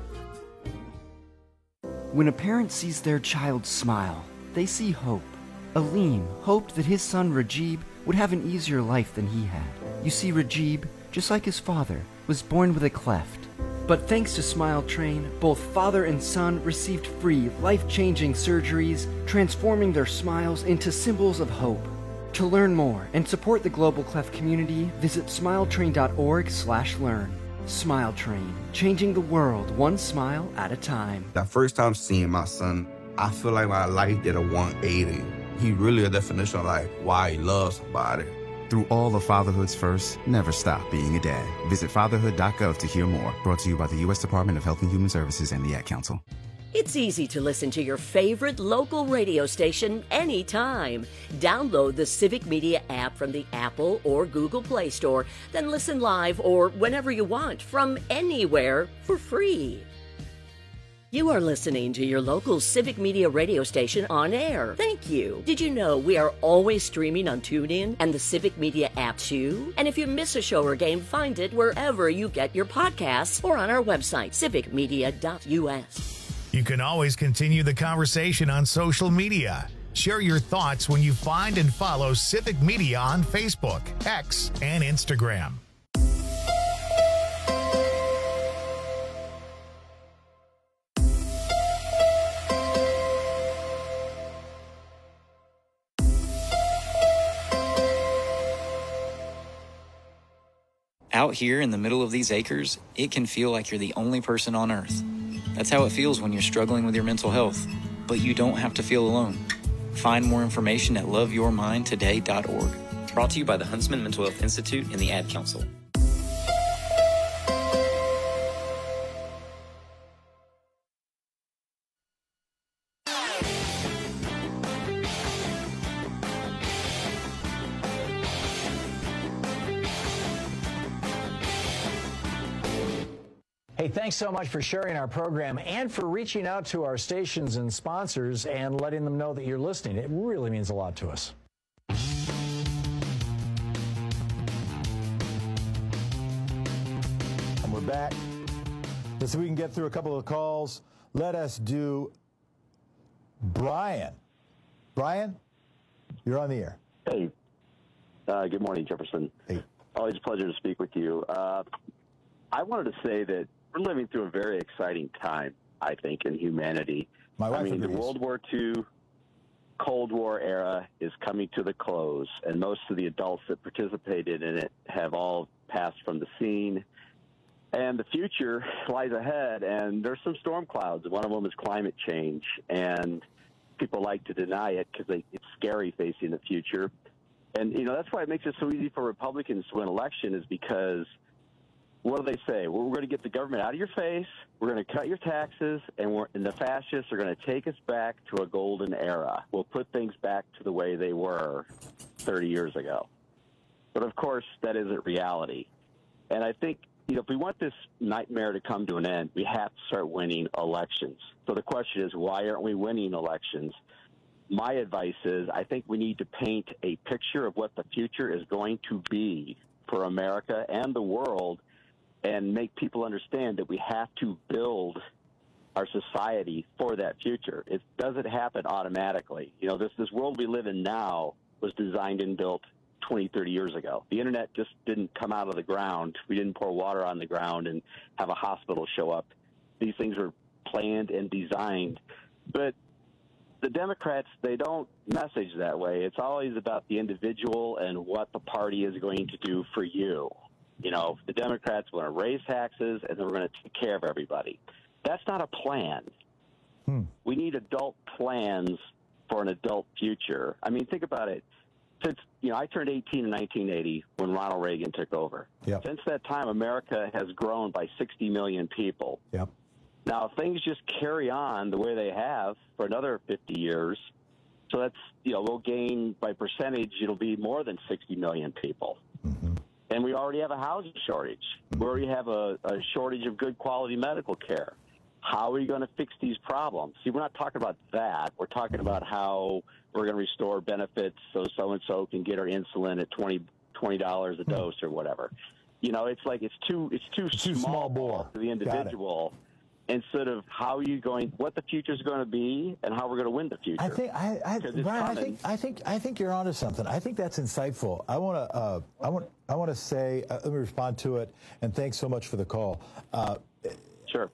When a parent sees their child smile, they see hope. Aleem hoped that his son Rajib would have an easier life than he had. You see, Rajib, just like his father, was born with a cleft. But thanks to Smile Train, both father and son received free, life-changing surgeries, transforming their smiles into symbols of hope. To learn more and support the global cleft community, visit smiletrain.org/learn. Smile Train, changing the world one smile at a time. The first time seeing my son, I feel like my life did a 180. He really a definition of like why he loves somebody. Through all of fatherhood's first, never stop being a dad. Visit fatherhood.gov to hear more. Brought to you by the U.S. Department of Health and Human Services and the Ad Council. It's easy to listen to your favorite local radio station anytime. Download the Civic Media app from the Apple or Google Play Store, then listen live or whenever you want from anywhere for free. You are listening to your local Civic Media radio station on air. Thank you. Did you know we are always streaming on TuneIn and the Civic Media app too? And if you miss a show or game, find it wherever you get your podcasts or on our website, civicmedia.us. You can always continue the conversation on social media. Share your thoughts when you find and follow Civic Media on Facebook, X, and Instagram. Out here in the middle of these acres, it can feel like you're the only person on Earth. That's how it feels when you're struggling with your mental health. But you don't have to feel alone. Find more information at loveyourmindtoday.org. Brought to you by the Huntsman Mental Health Institute and the Ad Council. Hey, thanks so much for sharing our program and for reaching out to our stations and sponsors and letting them know that you're listening. It really means a lot to us. And we're back. Let's see if we can get through a couple of calls. Let us do Brian. Brian, you're on the air. Hey. Good morning, Jefferson. Hey. Always a pleasure to speak with you. I wanted to say that we're living through a very exciting time, I think, in humanity. My wife agrees. The World War II, Cold War era is coming to the close, and most of the adults that participated in it have all passed from the scene. And the future lies ahead, and there's some storm clouds. One of them is climate change, and people like to deny it because it's scary facing the future. And, that's why it makes it so easy for Republicans to win election is because what do they say? Well, we're going to get the government out of your face, we're going to cut your taxes, and the fascists are going to take us back to a golden era. We'll put things back to the way they were 30 years ago. But, of course, that isn't reality. And I think, if we want this nightmare to come to an end, we have to start winning elections. So the question is, why aren't we winning elections? My advice is I think we need to paint a picture of what the future is going to be for America and the world and make people understand that we have to build our society for that future. It doesn't happen automatically. This world we live in now was designed and built 20, 30 years ago. The internet just didn't come out of the ground. We didn't pour water on the ground and have a hospital show up. These things were planned and designed. But the Democrats, they don't message that way. It's always about the individual and what the party is going to do for you. The Democrats want to raise taxes and then we're going to take care of everybody. That's not a plan. We need adult plans for an adult future. I mean, think about it. Since, I turned 18 in 1980 when Ronald Reagan took over. Yep. Since that time, America has grown by 60 million people. Yep. Now, if things just carry on the way they have for another 50 years, so that's, we'll gain by percentage, it'll be more than 60 million people. Mm-hmm. And we already have a housing shortage. We already have a shortage of good quality medical care. How are you going to fix these problems? See, we're not talking about that. We're talking about how we're going to restore benefits so so-and-so can get our insulin at $20 a dose or whatever. It's like it's too small ball to the individual instead of what the future is going to be and how we're going to win the future. I think you're onto something. I think that's insightful. I want to say, let me respond to it, and thanks so much for the call. Sure.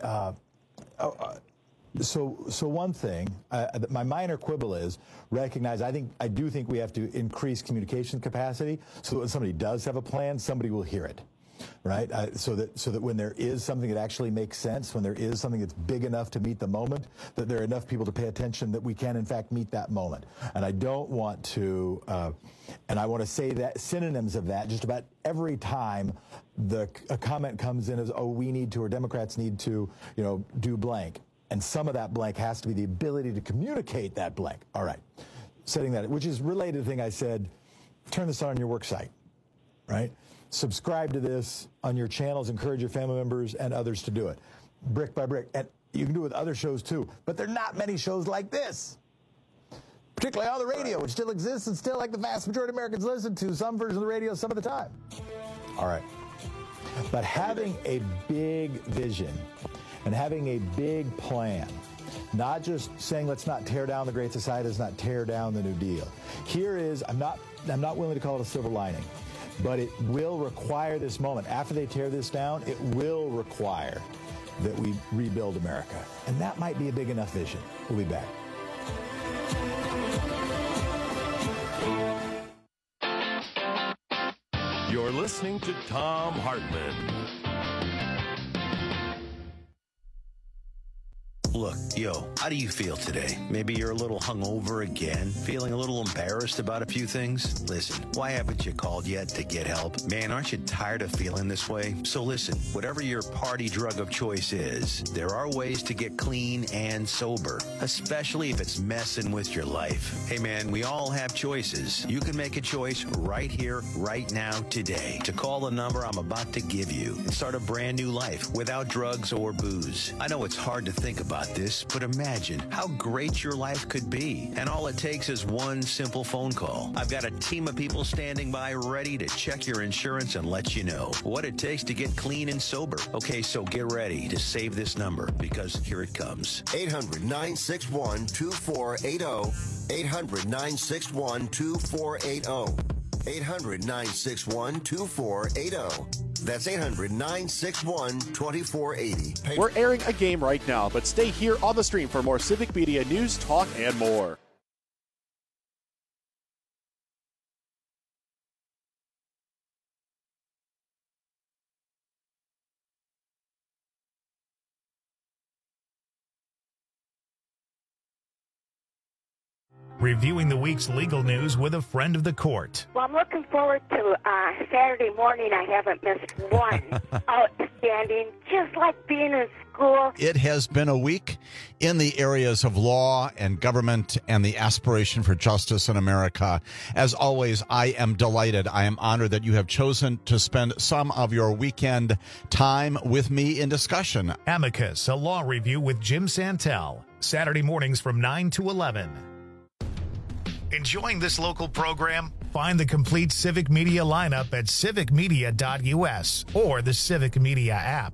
So one thing, my minor quibble is recognize. I do think we have to increase communication capacity so that when somebody does have a plan, somebody will hear it, right? So that when there is something that actually makes sense, when there is something that's big enough to meet the moment, that there are enough people to pay attention that we can in fact meet that moment. And I don't want to, and I want to say that synonyms of that just about every time a comment comes in as, we need to, or Democrats need to, do blank. And some of that blank has to be the ability to communicate that blank. All right. Setting that, which is related to the thing I said, turn this on your work site, right? Subscribe to this on your channels, encourage your family members and others to do it, brick by brick. And you can do it with other shows too, but there are not many shows like this, particularly on the radio, which still exists and still, like the vast majority of Americans, listen to some version of the radio some of the time. All right. But having a big vision and having a big plan, not just saying let's not tear down the Great Society, let's not tear down the New Deal. Here is, I'm not willing to call it a silver lining, but it will require this moment. After they tear this down, it will require that we rebuild America. And that might be a big enough vision. We'll be back. You're listening to Thom Hartmann. Look, how do you feel today? Maybe you're a little hungover again, feeling a little embarrassed about a few things? Listen, why haven't you called yet to get help? Man, aren't you tired of feeling this way? So listen, whatever your party drug of choice is, there are ways to get clean and sober, especially if it's messing with your life. Hey man, we all have choices. You can make a choice right here, right now, today, to call the number I'm about to give you and start a brand new life without drugs or booze. I know it's hard to think about got this, but imagine how great your life could be. And all it takes is one simple phone call. I've got a team of people standing by ready to check your insurance and let you know what it takes to get clean and sober. Okay, so get ready to save this number because here it comes. 800-961-2480. 800-961-2480. 800-961-2480. That's 800-961-2480. We're airing a game right now, but stay here on the stream for more Civic Media news, talk, and more. Reviewing the week's legal news with a friend of the court. Well, I'm looking forward to Saturday morning. I haven't missed one. Outstanding, just like being in school. It has been a week in the areas of law and government and the aspiration for justice in America. As always, I am delighted. I am honored that you have chosen to spend some of your weekend time with me in discussion. Amicus, a law review with Jim Santel. Saturday mornings from 9 to 11. Enjoying this local program? Find the complete Civic Media lineup at civicmedia.us or the Civic Media app.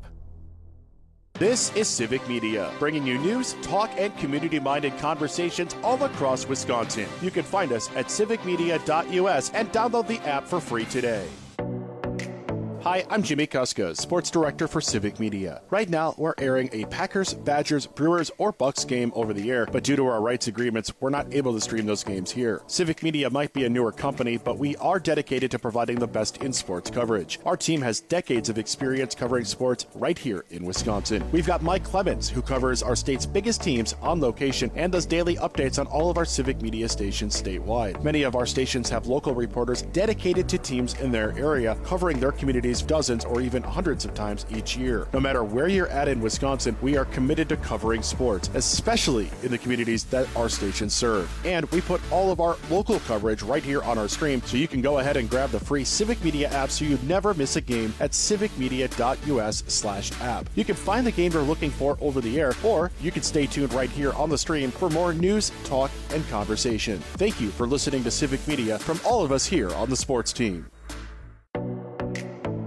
This is Civic Media, bringing you news, talk, and community-minded conversations all across Wisconsin. You can find us at civicmedia.us and download the app for free today. Hi, I'm Jimmy Kuska, Sports Director for Civic Media. Right now, we're airing a Packers, Badgers, Brewers, or Bucks game over the air, but due to our rights agreements, we're not able to stream those games here. Civic Media might be a newer company, but we are dedicated to providing the best in sports coverage. Our team has decades of experience covering sports right here in Wisconsin. We've got Mike Clemens, who covers our state's biggest teams on location and does daily updates on all of our Civic Media stations statewide. Many of our stations have local reporters dedicated to teams in their area, covering their communities dozens or even hundreds of times each year. No matter where you're at in Wisconsin, we are committed to covering sports, especially in the communities that our stations serve. And we put all of our local coverage right here on our stream, so you can go ahead and grab the free Civic Media app so you never miss a game at civicmedia.us/app. You can find the game you're looking for over the air, or you can stay tuned right here on the stream for more news, talk, and conversation. Thank you for listening to Civic Media from all of us here on the sports team.